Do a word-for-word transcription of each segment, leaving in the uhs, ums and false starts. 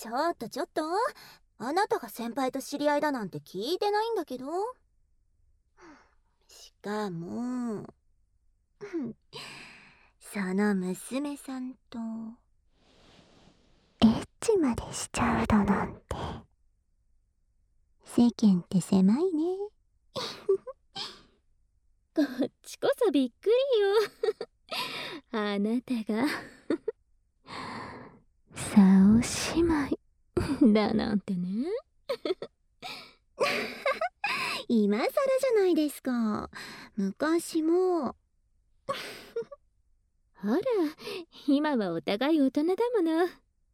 ちょっとちょっと、あなたが先輩と知り合いだなんて聞いてないんだけど。しかもその娘さんとエッチまでしちゃうだなんて。世間って狭いね。 こっちこそびっくりよ。あなたが沙尾姉妹だなんてね。 今更じゃないですか。昔も。 ほら、今はお互い大人だもの。ん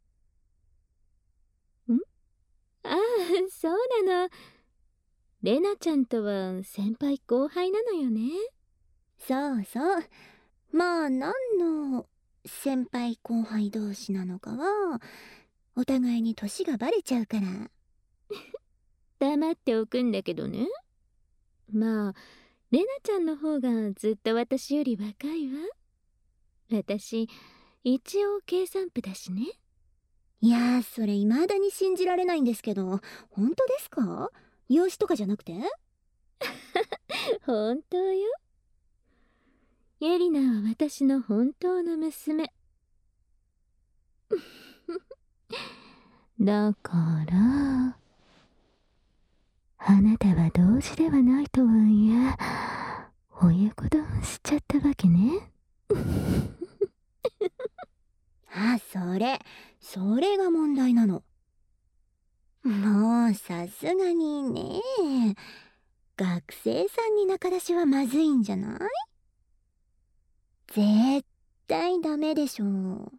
ああ、そうなの。レナちゃんとは先輩後輩なのよね。 そうそう。まあ何の先輩後輩同士なのかはお互いに年がバレちゃうから。 黙っておくんだけどね。まあレナちゃんの方がずっと私より若いわ。私一応計算部だしね。 いやー、それ未だに信じられないんですけど、本当ですか？養子とかじゃなくて？ 本当よ。ユリナは私の本当の娘。だからあなたは同時ではないとはいえ親子丼しちゃったわけね。 あ、それそれが問題なの。もうさすがにね。学生さんに仲出しはまずいんじゃない？絶対ダメでしょう。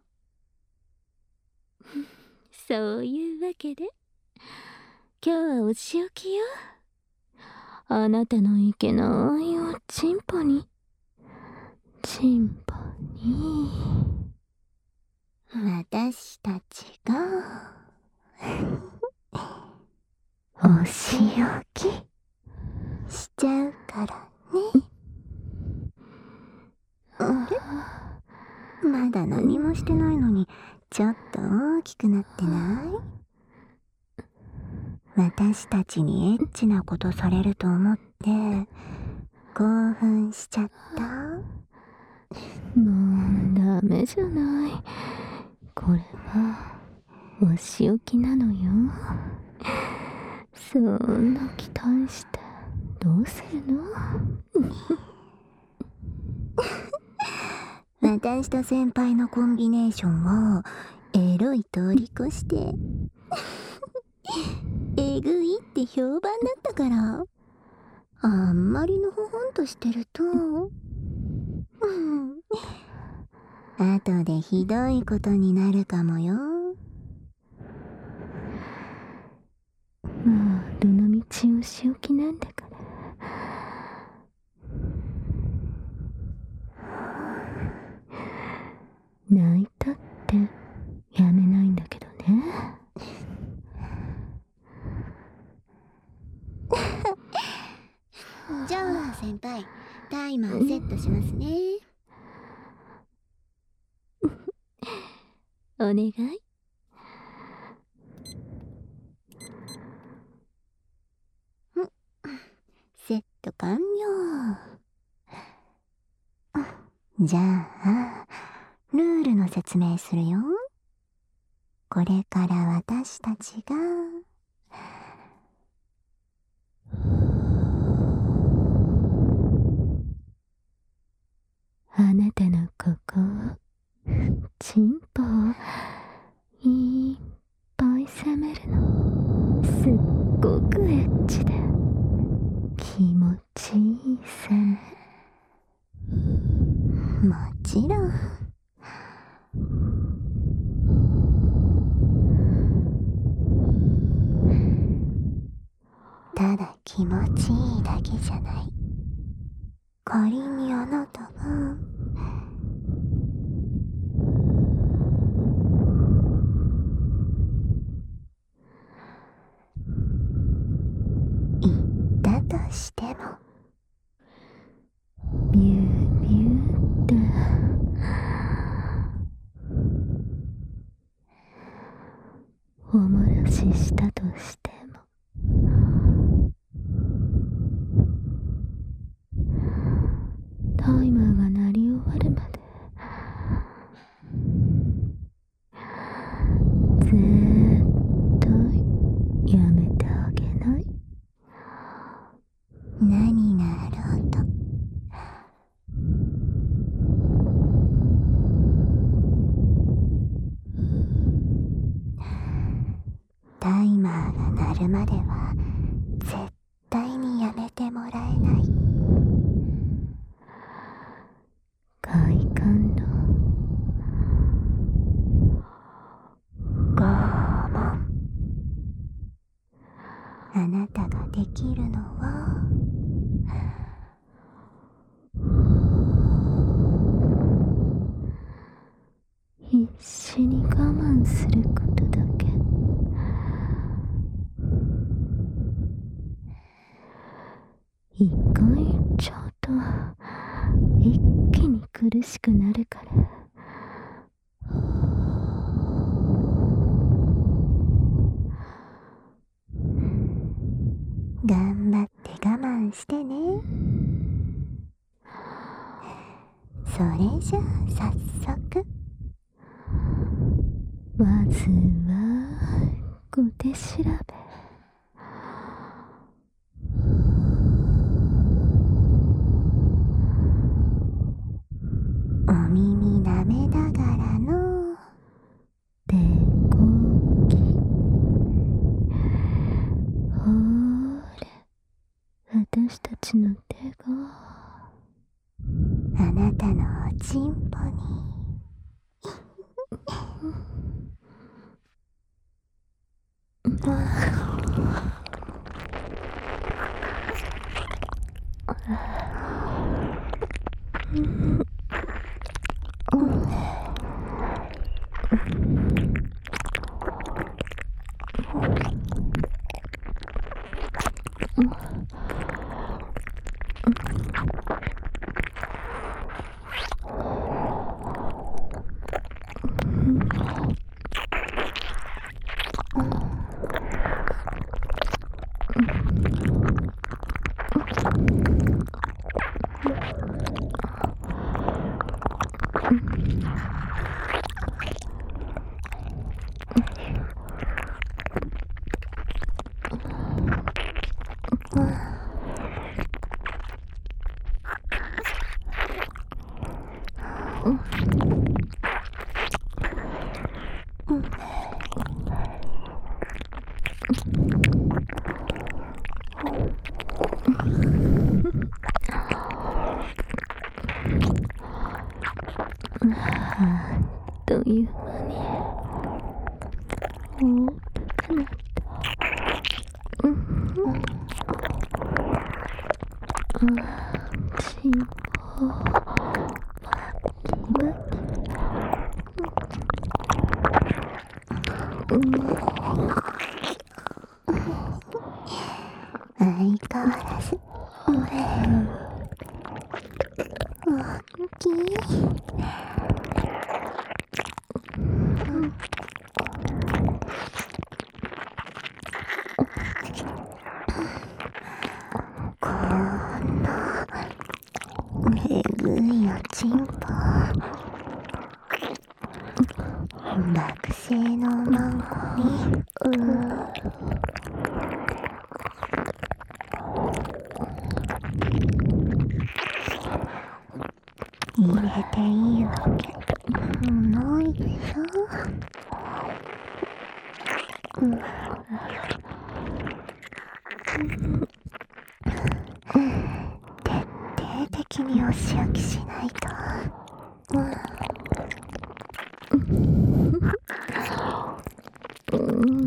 そういうわけで今日はお仕置きよ。あなたのいけないおちんぽにちんぽに私たちがお仕置きしちゃうからね。あれ？まだ何もしてないのにちょっと大きくなってない？私たちにエッチなことされると思って興奮しちゃった？ もうダメじゃない。これはお仕置きなのよ。そんな期待してどうするの？ 私と先輩のコンビネーションはエロい通り越してえぐいって評判だったから、あんまりのほほんとしてると後でひどいことになるかもよ。 まあどのみちお仕置きなんだから。泣いたってやめないんだけどね。 じゃあ先輩、タイマーセットしますね。 お願い。 セット完了。じゃあルールの説明するよ。これから私たちがあなたのここをチンポをいっぱい責めるの。すっごくエッチで気持ちいい責め。 もちろん。ただ気持ちいいだけじゃない。仮にあなたが言ったとしても、 ビュービューってお漏らししたとしても、タイマーが鳴り終わるまで絶対やめてあげない？ 何があろうと。タイマーが鳴るまでは絶対にやめてもらえない。 快感の拷問。あなたができるのは必死に我慢することだけ。一回ちょっと一気に苦しくなるから。 頑張って我慢してね。それじゃあ早速。 まずは小手調べ。 お耳舐めながらの手こき。ほーれ、私たちの手があなたのおちんぽにあっという間に大きくなった。うん、ちんぽバキバキ。うん、 相変わらず俺大きい。こんなえぐいおちんぽ学生の孫に入れていいわけないでしょ。うん徹底的にお仕置きしないと。 うん、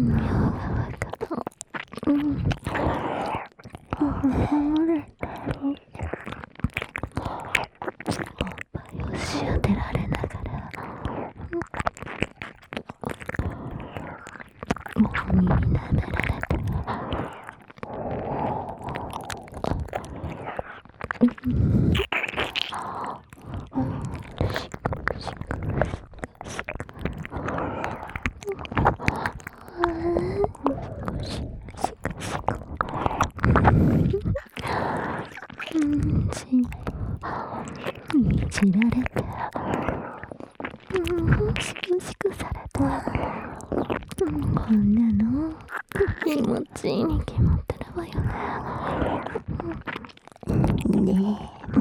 やばか。うん、ほれてる。おっぱいをし当てられながら、お耳舐められて。 うんちいじられて、うんしくしくされて、うん、こんなの気持ちいいに決まってるわよね。 でも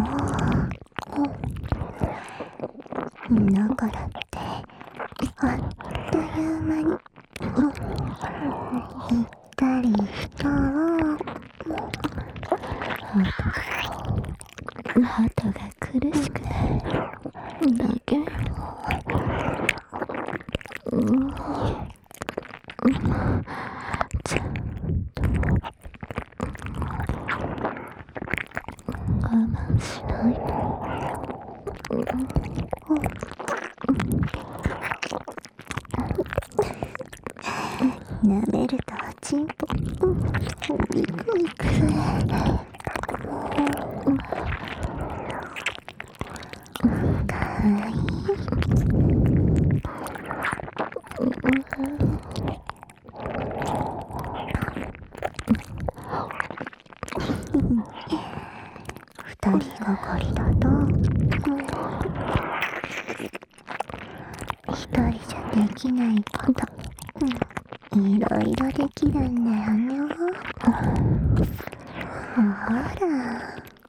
だからってあっという間に行ったりしたら鳩が苦しくなるだけよ。うんちゃんと我慢しないと。 舐めるとチンポビクビクする。かわいい。二人がかりだと一人じゃできないこと、うん、いろいろできるんだよね。ほら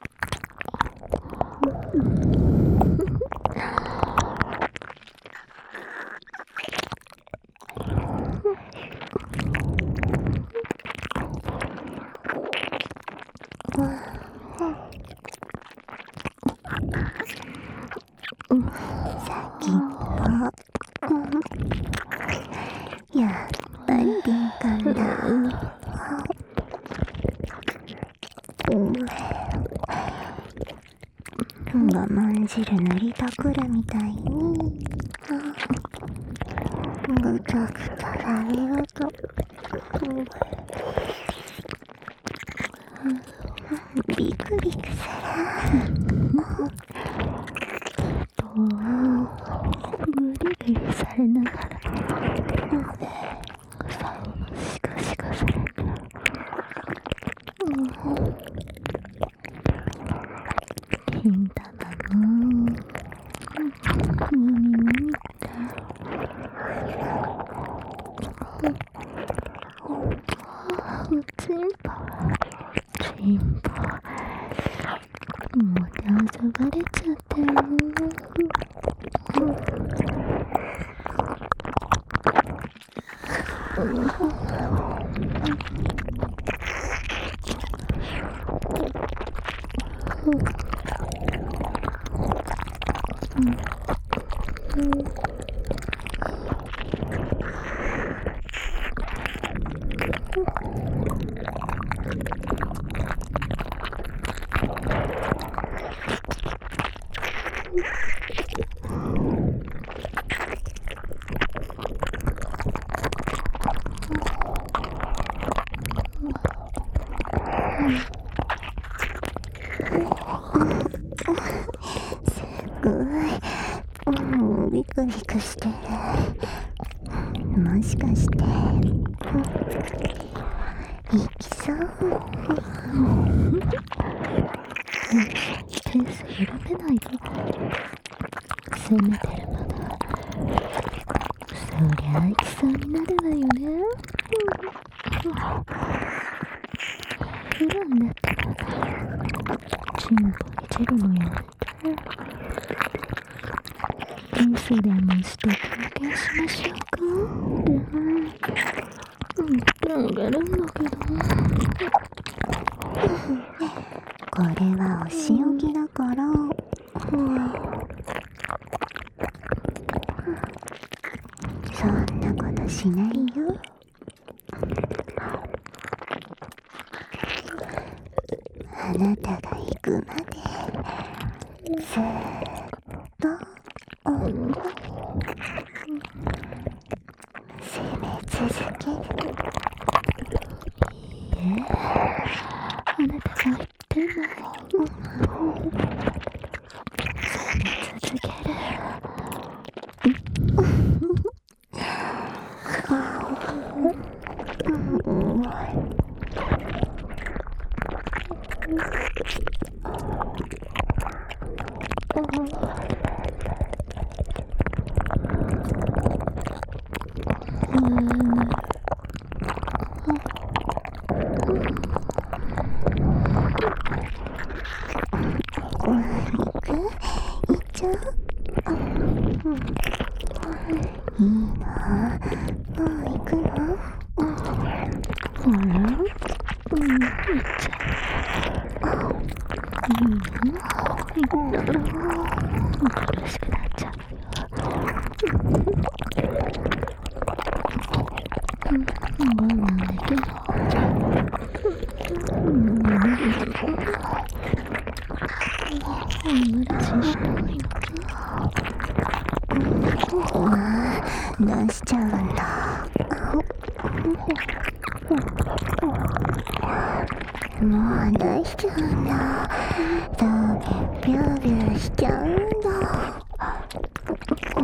先っぽ、やっぱり敏感だ。我慢汁塗りたくるみたいにぐちゃぐちゃされるとビクビクする。 ぐりぐりされながらシカシカされる。金玉の耳みたい。チンポチンポもう手遊ばれちゃってる。 うん、ビクビクしてる。もしかして、いきそう。 ペース緩めないと。攻めてるのだ。そりゃあいきそうになるわよね。普段だったらチンポにジェルもやめてキスでもして経験しましょうかって言ってあげるんだけど、 これはお仕置きだから、うん、そんなことしないよ。あなたが行くまでずーっと、うん、攻め続ける。 いいえ、あなたが言ってない。攻め続ける。 いいな。もう行くの？ ほら、うん、いっちゃう。いいよ。いったら、苦しくなっちゃうよ。うん、我慢できない。うん、無理なの。おむらししたいの。 出しちゃうんだ。もう出しちゃうんだ。だけビュービューしちゃうんだ。うん、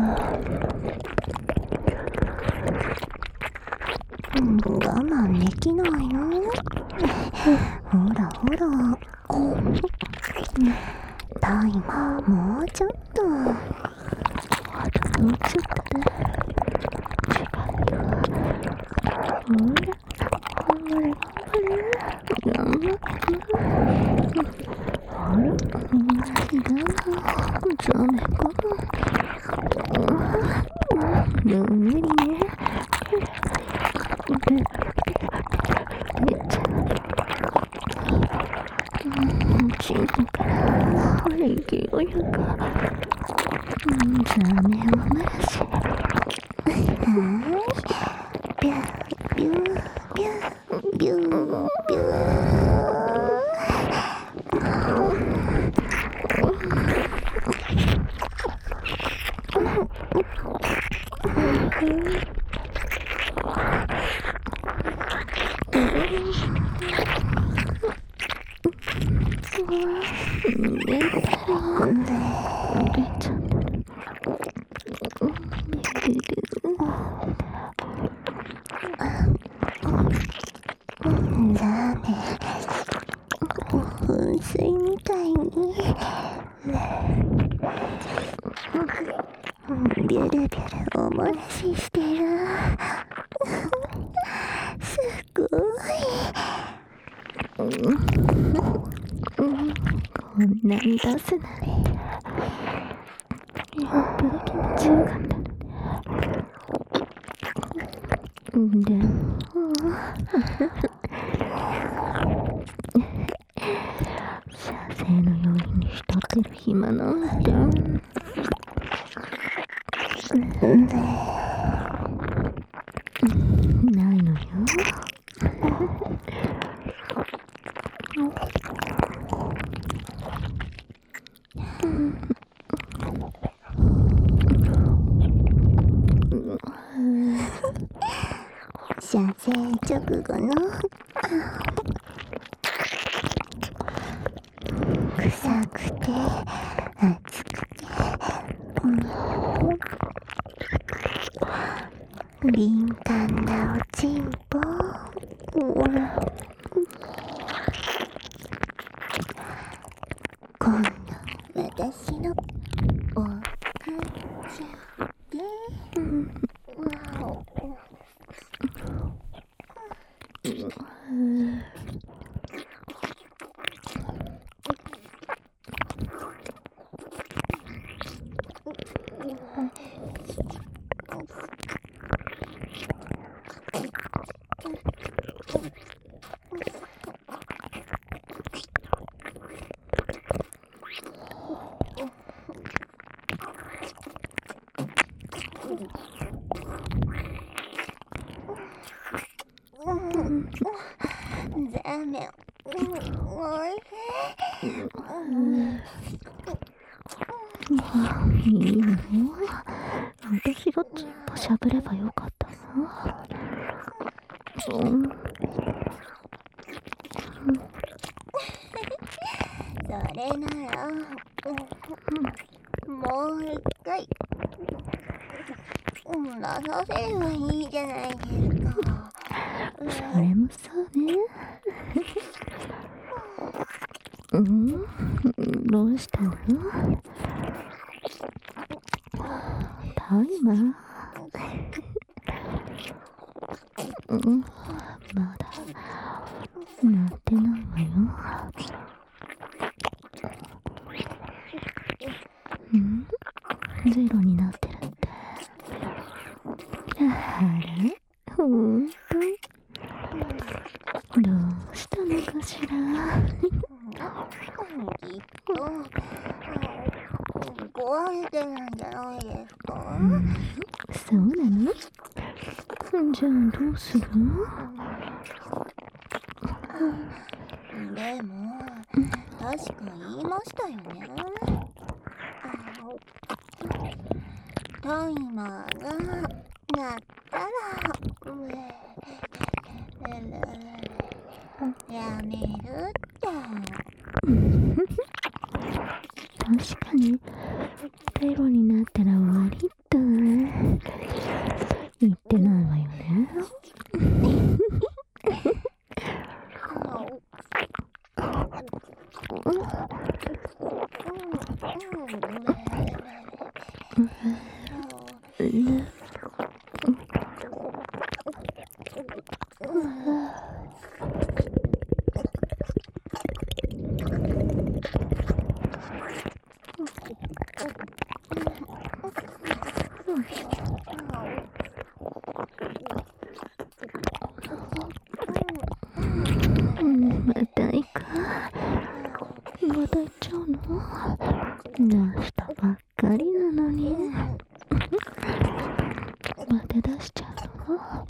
我慢できないの？ほらほら。タイマーもうちょっと。 あともうちょっとで。違うよ。ほら、頑張れ、頑張れ。頑張って。あら、うん、だダメか。うん、無理ね。めっちゃ。うん、チンから勢いよく。うん、ザメを漏らし。 ビュービュービュービュービュー。だね。噴水みたいにビュルビュルお漏らししてる。すごい。 こんなに出すなね。よっぽど気持ちよかったのね。でも射精のように浸ってる暇なんてないのよ。 射精直後の臭くて熱くて、うん、敏感なおちんぽ、うん、今度私のおかちゃで、うん、わお。ダメ。おいしい。 いいの？私がチンポしゃぶればよかったな。うん。 それなら、もう一回出させればいいじゃないですか。 それもそうね。うん、どうしたの？タイマー？うん、まだ鳴ってないわよ。うん？ゼロになってるって。あら、ほんと？どうしたのかしら。 きっと壊れてるんじゃないですか。 うん、そうなの？じゃあどうする？ でも確か言いましたよね。タイマーが鳴ったらやめるって。 確かにゼロになったら終わりと言ってないわよね。また行く？また行っちゃうの？出したばっかりなのに。また出しちゃうの？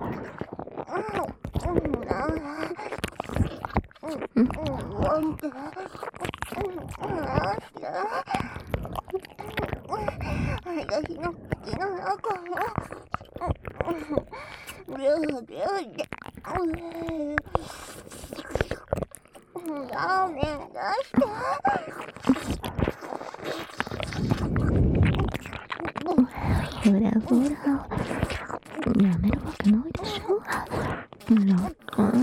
私の口の中もビュービューでラーメン出して。 ほらほら、やめるわけないでしょ。ほら、うん、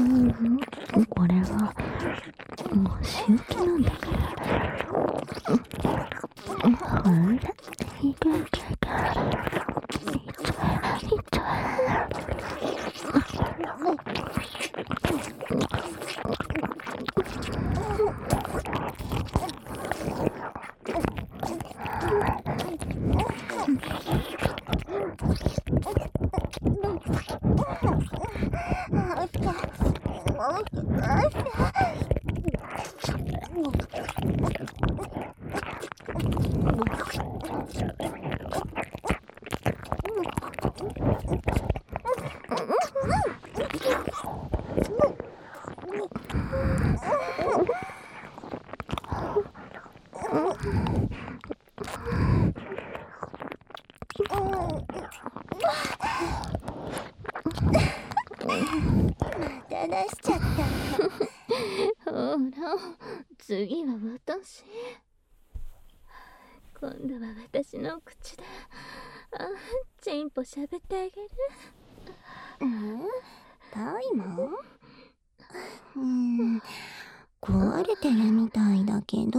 これはもう仕置きなんだから。ほら、いけいけいけ、いっちゃえいっちゃえ。また出しちゃった。 ほら、次は私。今度は私の口で、あ、チンポしゃべってあげる。 うん？タイマー？うん、壊れてるみたいだけど、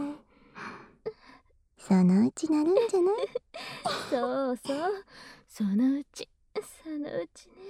そのうちなるんじゃない？ そうそう、そのうち、そのうちね。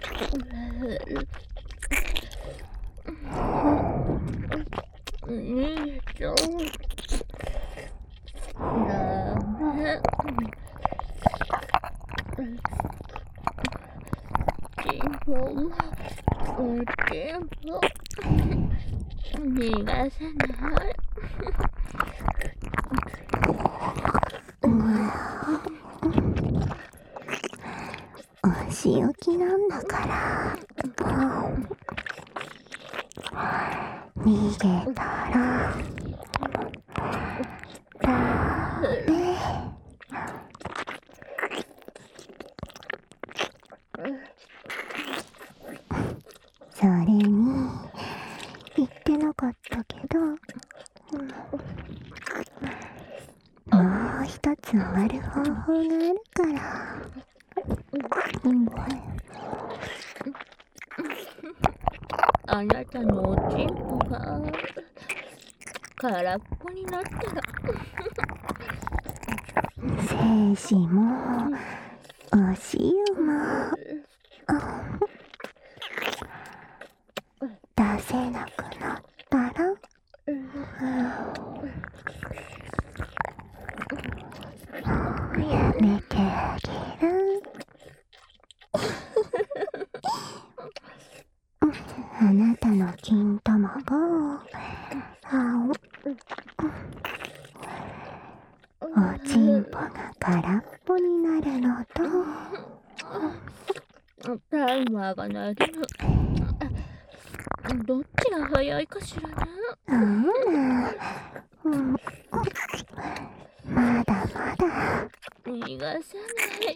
うん逃がさない。 お仕置きなんだから。逃げたらダメ。それに言ってなかったけど、もう一つ終わる方法があるから。 あなたのおちんぽが空っぽになったら精子もおしゆも出せなくなったら、やめてあげる。あなたの金玉がおちんぽが空っぽになるのと、 タイマーが鳴るの。どっちが早いかしらね。 ほら、うん、まだまだ逃がさない。